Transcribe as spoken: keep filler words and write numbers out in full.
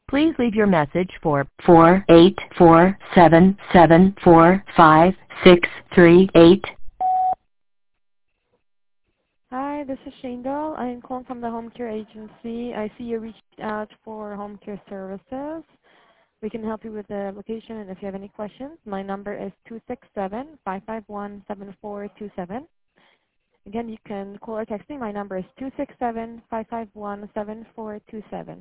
Please leave your message for four eight four seven seven four five six three eight. Hi, this is Shandal. I am calling from the home care agency. I see you reached out for home care services. We can help you with the application, and if you have any questions, my number is two six seven, five five one, seven four two seven. Again, you can call or text me. My number is two six seven, five five one, seven four two seven.